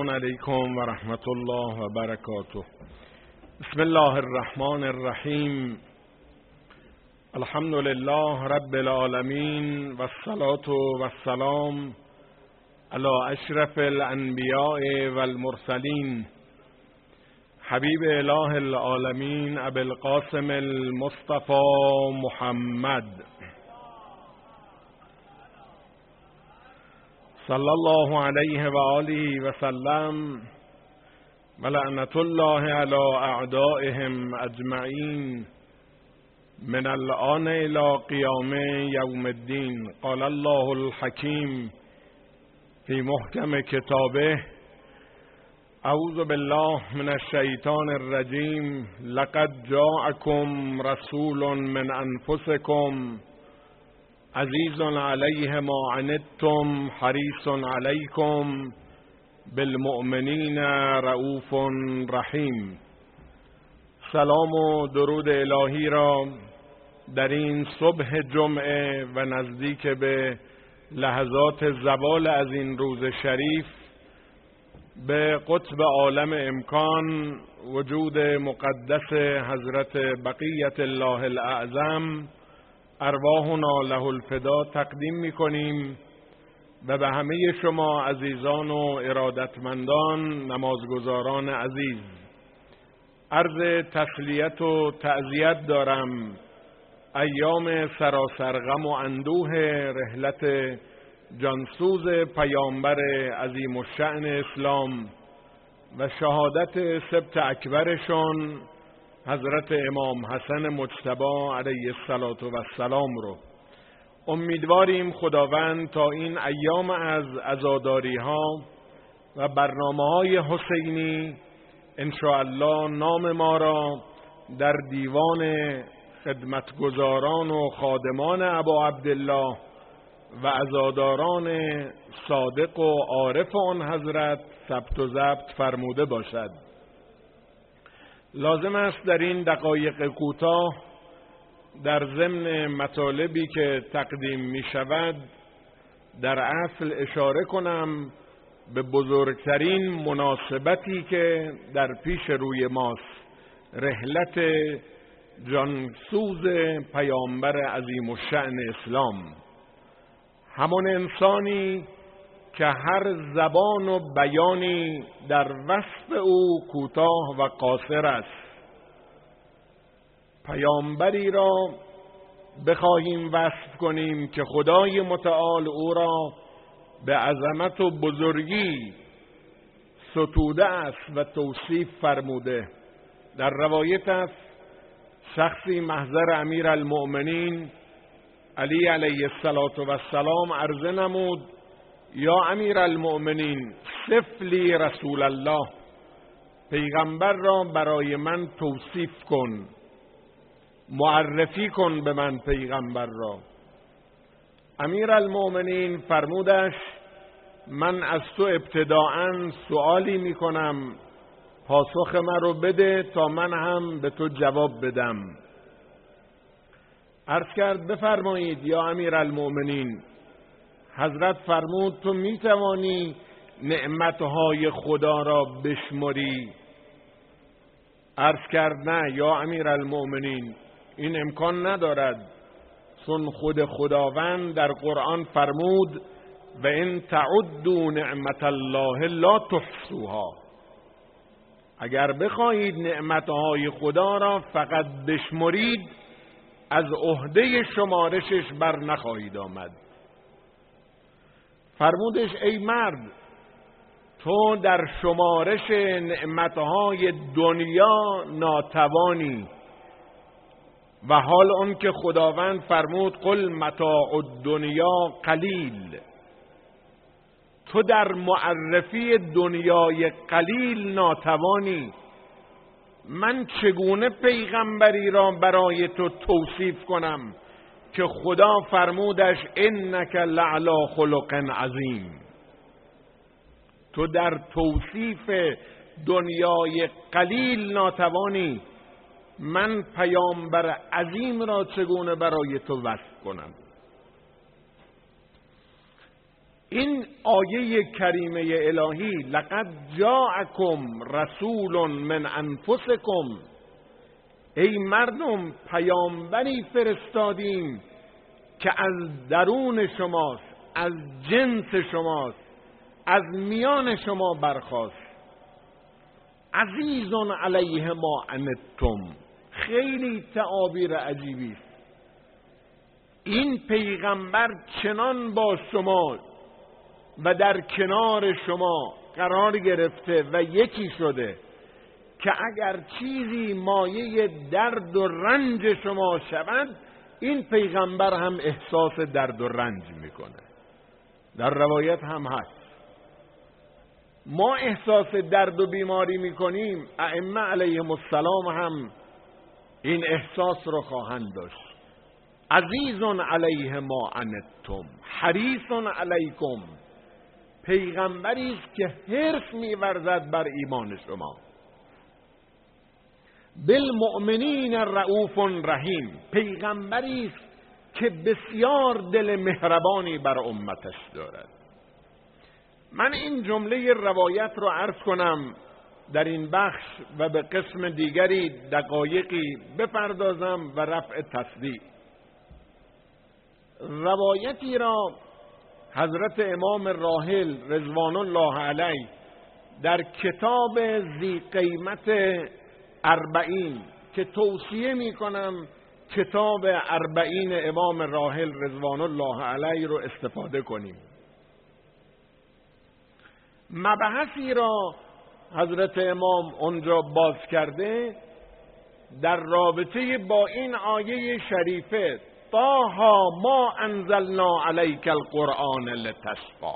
علیکم و رحمت الله و برکاته. بسم الله الرحمن الرحیم. الحمد لله رب العالمین و الصلاة و السلام علی اشرف الانبیاء و المرسلین حبیب اله العالمین ابی القاسم المصطفى محمد صلی الله علیه و آله و سلم و لعنت الله علی اعدائهم اجمعین من الآن الی قیام یوم الدین. قال الله الحکیم فی محکم کتابه اعوذ بالله من الشیطان الرجیم. لقد جاءکم رسول من انفسکم عزیز علیه ما عنتم حریص علیکم بالمؤمنین رؤوف رحیم. سلام و درود الهی را در این صبح جمعه و نزدیک به لحظات زوال از این روز شریف به قطب عالم امکان وجود مقدس حضرت بقیت الله الاعظم ارواحنا له الفدا تقدیم می‌کنیم و به همه شما عزیزان و ارادتمندان نمازگزاران عزیز عرض تسلیت و تعزیت دارم. ایام سراسر غم و اندوه رحلت جانسوز پیامبر عظیم الشأن اسلام و شهادت سبط اکبرشون حضرت امام حسن مجتبی علیه السلام رو امیدواریم خداوند تا این ایام از عزاداری ها و برنامه های حسینی انشاءالله نام ما را در دیوان خدمتگزاران و خادمان ابا عبدالله و عزاداران صادق و عارف آن حضرت ثبت و ضبط فرموده باشد. لازم است در این دقایق کوتاه در ضمن مطالبی که تقدیم می شود در اصل اشاره کنم به بزرگترین مناسبتی که در پیش روی ماست، رحلت جانسوز پیامبر عظیم الشأن اسلام. همان انسانی که هر زبان و بیانی در وصف او کوتاه و قاصر است. پیامبری را بخواهیم وصف کنیم که خدای متعال او را به عظمت و بزرگی ستوده است و توصیف فرموده. در روایت است شخصی محضر امیر المؤمنین علی علیه السلام عرضه نمود: یا امیر المؤمنین صف لی رسول الله، پیغمبر را برای من توصیف کن، معرفی کن به من پیغمبر را. امیر المؤمنین فرمودش: من از تو ابتداعاً سوالی میکنم، پاسخ من رو بده تا من هم به تو جواب بدم. عرض کرد بفرمایید یا امیر المؤمنین. حضرت فرمود تو میتوانی نعمتهای خدا را بشمری؟ عرض کرد نه یا امیر المؤمنین، این امکان ندارد، چون خود خداوند در قرآن فرمود و ان تعدوا نعمت الله لا تحصوها. اگر بخواهید نعمتهای خدا را فقط بشمرید از عهده شمارشش بر نخواهید آمد. فرمودش ای مرد، تو در شمارش نعمتهای دنیا ناتوانی و حال اون که خداوند فرمود قل متاع الدنیا قلیل. تو در معرفی دنیای قلیل ناتوانی. من چگونه پیغمبری را برای تو توصیف کنم که خدا فرمودش انک لعلی خلق عظیم؟ تو در توصیف دنیای قلیل ناتوانی، من پیامبر عظیم را چگونه برای تو وصف کنم؟ این آیه کریمه الهی لقد جاءکم رسول من انفسکم، ای مردم پیامبری فرستادیم که از درون شماست، از جنس شماست، از میان شما برخاست. عزیز علیه ما عنتم، خیلی تعابیر عجیبی است. این پیغمبر چنان با شما و در کنار شما قرار گرفته و یکی شده که اگر چیزی مایه درد و رنج شما شود، این پیغمبر هم احساس درد و رنج میکنه. در روایت هم هست ما احساس درد و بیماری میکنیم، ائمه علیهم السلام هم این احساس رو خواهند داشت. عزیز علیه ما عنتم حریص علیکم، پیغمبری است که حرص می‌ورزد بر ایمان شما. بالمؤمنین رؤوف رحیم، پیغمبری است که بسیار دل مهربانی بر امتش دارد. من این جمله روایت رو عرض کنم در این بخش و به قسم دیگری دقایقی بپردازم و رفع تصدیق. روایتی را حضرت امام راحل رضوان الله علیه در کتاب ذی قیمت 40 که توصیه می کنم کتاب 40 امام راحل رضوان الله علیه رو استفاده کنیم. مبحثی را حضرت امام اونجا باز کرده در رابطه با این آیه شریفه طه ما انزلنا علیک القرآن لتشقی.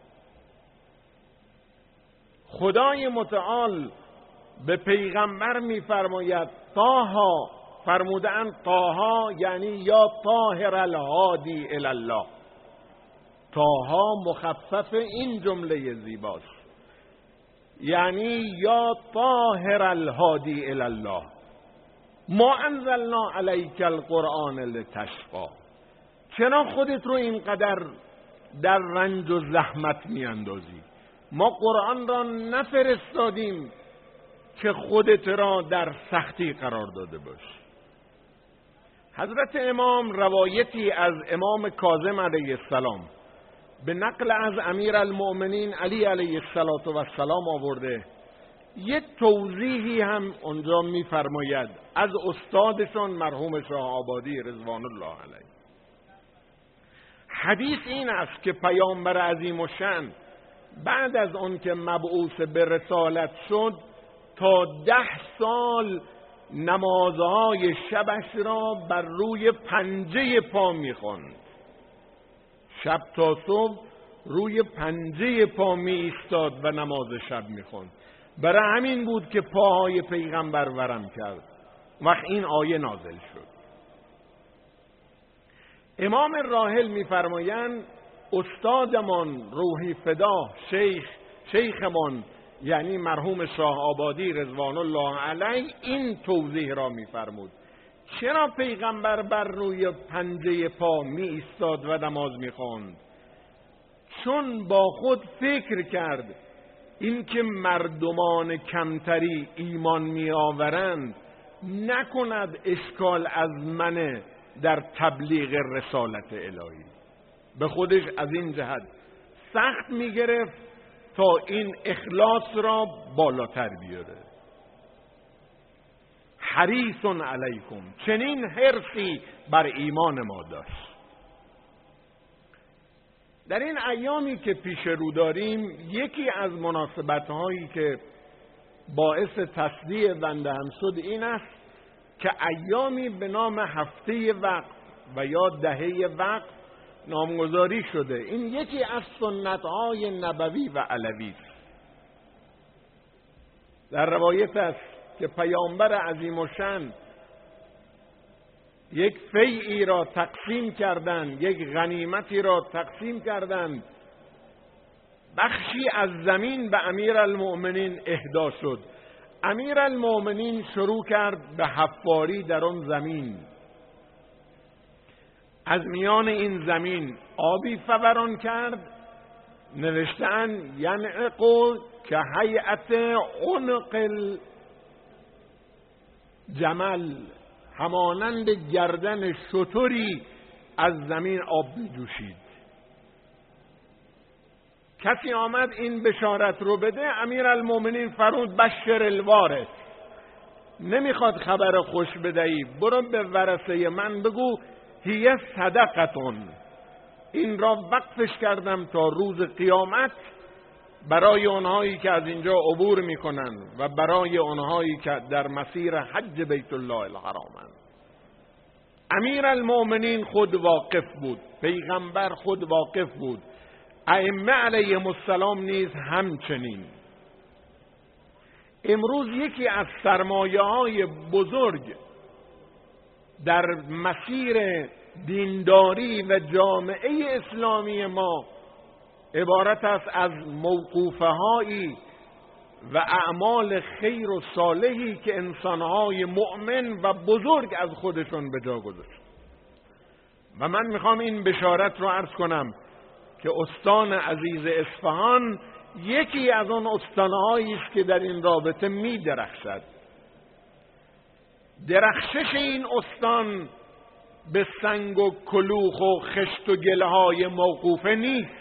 خدای متعال به پیغمبر میفرماید طه، فرمودن طه یعنی یا طاهر الهادی الی الله. طه مخفف این جمله زیباست، یعنی یا طاهر الهادی الی الله ما انزلنا علیک القرآن لتشقی. چرا خودت رو اینقدر در رنج و زحمت میاندازی؟ ما قرآن را نفرستادیم که خودت را در سختی قرار داده باش. حضرت امام روایتی از امام کاظم علیه السلام به نقل از امیر المؤمنین علی علیه السلام آورده. یک توضیحی هم اونجا میفرماید از استادشون مرحوم شاه آبادی رضوان الله علیه. حدیث این است که پیامبر عظیم الشأن بعد از اون که مبعوث به رسالت شد تا 10 سال نمازهای شبش را بر روی پنجه پا میخوند. شب تا صبح روی پنجه پا می ایستاد و نماز شب میخوند. برای همین بود که پاهای پیغمبر ورم کرد. وقت این آیه نازل شد. امام راحل میفرمایند استادمان روحی فدا شیخمان یعنی مرحوم شاه آبادی رضوان الله علیه این توضیح را میفرمود. چرا پیغمبر بر روی پنجه پا می ایستاد و نماز میخواند؟ چون با خود فکر کرد اینکه مردمان کمتری ایمان می آورند نکند اشکال از من در تبلیغ رسالت الهی. به خودش از این جهت سخت می گرفت تا این اخلاص را بالاتر بیاره. حریص علیکم، چنین حرصی بر ایمان ما داشت. در این ایامی که پیش رو داریم یکی از مناسبت‌هایی که باعث تصدیع بنده هم شد این است که ایامی به نام هفته وقت و یا دهه وقت نامگذاری شده. این یکی از سنت‌های نبوی و علوی است. در روایت است که پیامبر عظیم الشأن یک فیعی را تقسیم کردند، یک غنیمتی را تقسیم کردند. بخشی از زمین به امیرالمؤمنین اهدا شد. امیرالمؤمنین شروع کرد به حفاری در آن زمین. از میان این زمین آبی فوران کرد نوشتن ینعقو که هیئت عنق الجمل، همانند گردن شتری از زمین آب میجوشید. کسی آمد این بشارت رو بده، امیرالمومنین فرمود بشر الوارث، نمیخواد خبر خوش بدهی، برو به ورثه من بگو هیه صدقتون، این را وقفش کردم تا روز قیامت برای اونهایی که از اینجا عبور میکنن و برای اونهایی که در مسیر حج بیت الله الحرامند. امیرالمومنین خود واقف بود، پیغمبر خود واقف بود، ائمه علیهم السلام نیز همچنین. امروز یکی از سرمایه‌های بزرگ در مسیر دینداری و جامعه اسلامی ما عبارت است از موقوفه‌هایی و اعمال خیر و صالحی که انسان‌های مؤمن و بزرگ از خودشون به جا گذاشت. و من میخوام این بشارت رو عرض کنم که استان عزیز اصفهان یکی از آن استانهایی است که در این رابطه می‌درخشد. درخشش این استان به سنگ و کلوخ و خشت و گله‌های موقوفه نیست.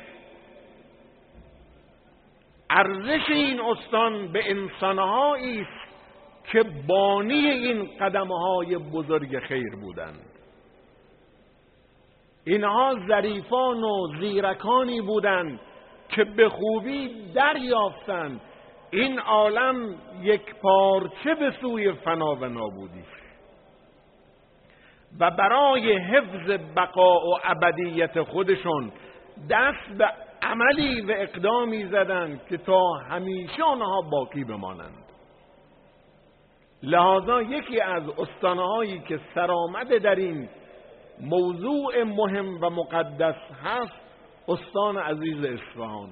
ارزش این استان به انسان‌هایی است که بانی این قدم‌های بزرگ خیر بودند. اینها ظریفان و زیرکانی بودند که به خوبی دریافتند این عالم یک پارچه به سوی فنا و نابودی و برای حفظ بقا و ابدیت خودشون دست به عملی و اقدامی زدند که تا همیشه آنها باقی بمانند. لذا یکی از استانهایی که سرآمده در این موضوع مهم و مقدس هست استان عزیز اصفهان.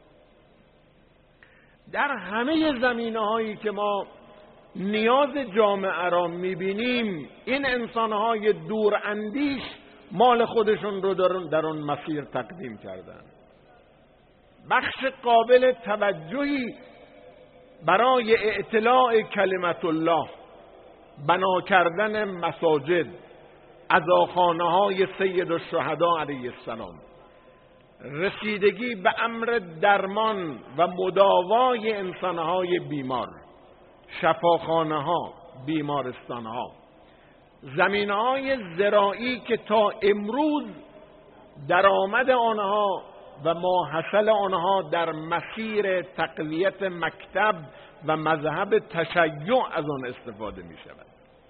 در همه زمینه‌هایی که ما نیاز جامعه را می‌بینیم این انسان‌های دور اندیش مال خودشون رو در اون مسیر تقدیم کردن. بخش قابل توجهی برای اعتلاء کلمت الله، بنا کردن مساجد، عزاخانه‌های سید الشهدا علیه السلام، رسیدگی به امر درمان و مداوای انسان‌های بیمار، شفاخانه‌ها، بیمارستان‌ها، زمینه‌های زراعی که تا امروز درآمد آنها و ماحصل آنها در مسیر تقویت مکتب و مذهب تشیع از آن استفاده می شود.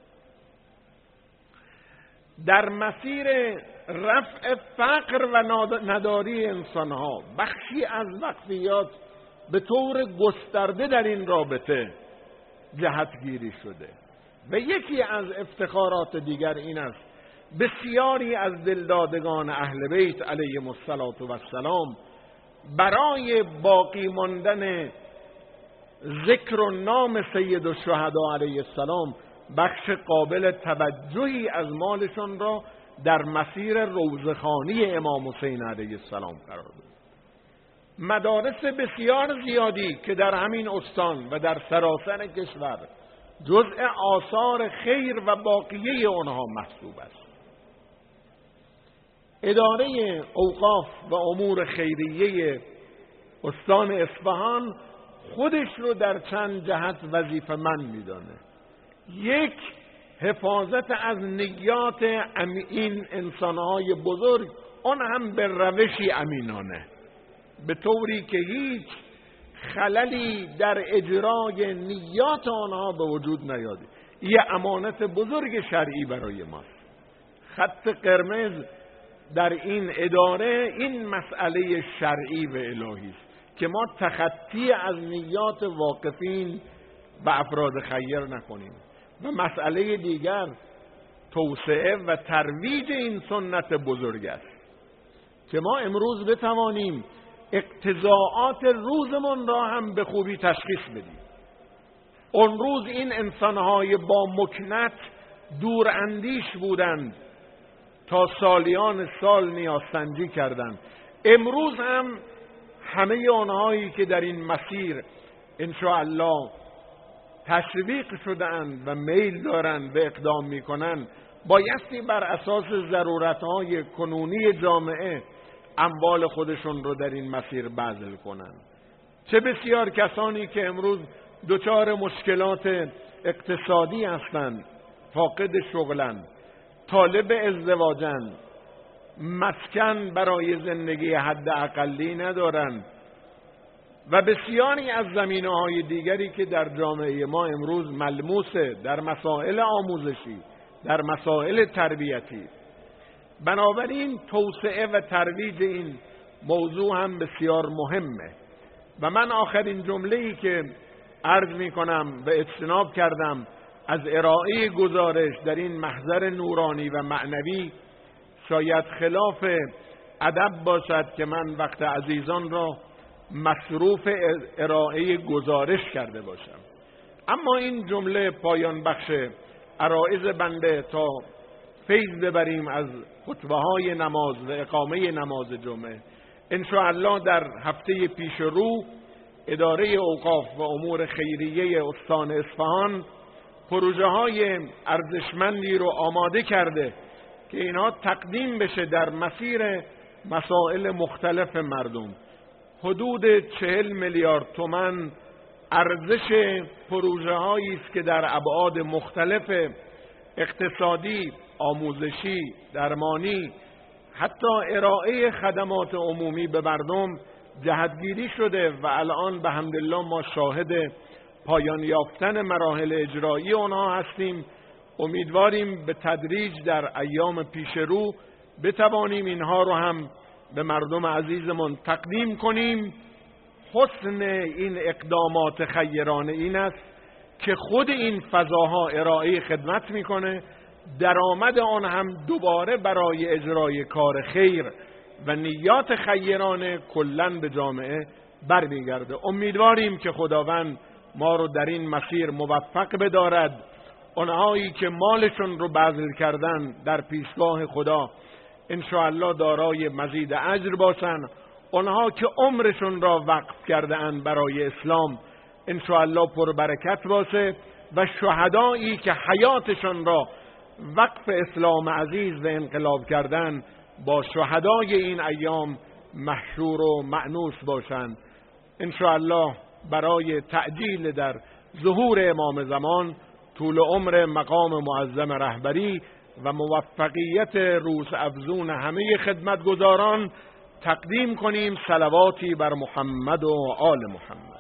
در مسیر رفع فقر و نداری انسانها بخشی از وقفیات به طور گسترده در این رابطه جهتگیری شده و یکی از افتخارات دیگر این است بسیاری از دلدادگان اهل بیت علیهم السلام برای باقی ماندن ذکر و نام سید الشهدا علیه السلام بخش قابل توجهی از مالشان را در مسیر روضه‌خوانی امام حسین علیه السلام قرار داد. مدارس بسیار زیادی که در همین استان و در سراسر کشور جزء آثار خیر و باقیه آنها محسوب است. اداره اوقاف و امور خیریه استان اصفهان خودش رو در چند جهت وظیفه‌مند میدانه. یک، حفاظت از نیات این انسانهای بزرگ، آن هم به روشی امینانه، به طوری که هیچ خللی در اجرای نیات آنها به وجود نیاد. یه امانت بزرگ شرعی برای ماست. خط قرمز در این اداره این مسئله شرعی و الهی است که ما تخطی از نیات واقفین و افراد خیر نکنیم. و مسئله دیگر توسعه و ترویج این سنت بزرگ است که ما امروز بتوانیم اقتضاعات روزمون را هم به خوبی تشخیص بدیم. اون روز این انسانهای با مکنت دور اندیش بودند، تا سالیان سال نیازسنجی کردند. امروز هم همه آنهایی که در این مسیر انشاءالله تشویق شدند و میل دارند به اقدام میکنند، بایستی بر اساس ضرورتهای کنونی جامعه اموال خودشون رو در این مسیر بذل کنند. چه بسیار کسانی که امروز دچار مشکلات اقتصادی هستند، فاقد شغلند، طالب ازدواجند، مسکن برای زندگی حد اقلی ندارند و بسیاری از زمینه‌های دیگری که در جامعه ما امروز ملموسه، در مسائل آموزشی، در مسائل تربیتی. بنابراین توسعه و ترویج این موضوع هم بسیار مهمه و من آخرین جمله‌ای که عرض می‌کنم و اجتناب کردم از ارائه گزارش در این محضر نورانی و معنوی، شاید خلاف ادب باشد که من وقت عزیزان را مصروف ارائه گزارش کرده باشم، اما این جمله پایان بخش عرایض بنده تا فیض ببریم از خطبه‌های نماز و اقامه نماز جمعه. انشاءالله در هفته پیش رو اداره اوقاف و امور خیریه استان اصفهان پروژه‌های ارزشمندی رو آماده کرده که اینها تقدیم بشه در مسیر مسائل مختلف مردم. حدود 40 میلیارد تومان ارزش پروژه‌هایی است که در ابعاد مختلف اقتصادی، آموزشی، درمانی، حتی ارائه خدمات عمومی به مردم جهتگیری شده و الان به حمدالله ما شاهد پایان یافتن مراحل اجرایی آنها هستیم. امیدواریم به تدریج در ایام پیش رو بتوانیم اینها رو هم به مردم عزیزمون تقدیم کنیم. حسن این اقدامات خیرانه این است که خود این فضاها ارائه خدمت میکنه، درآمد آن هم دوباره برای اجرای کار خیر و نیات خیرانه کلاً به جامعه برمیگرده. امیدواریم که خداوند ما رو در این مسیر موفق بدارد. اونهایی که مالشون رو بذل کردن در پیشگاه خدا انشاءالله دارای مزید اجر باشن. اونها که عمرشون را وقف کرده اند برای اسلام انشاءالله پر برکت باشه و شهدایی که حیاتشون را وقف اسلام عزیز و انقلاب کردن با شهدای این ایام محشور و مأنوس باشند. انشاءالله برای تعجیل در ظهور امام زمان، طول عمر مقام معظم رهبری و موفقیت روز افزون همه خدمتگزاران تقدیم کنیم صلواتی بر محمد و آل محمد.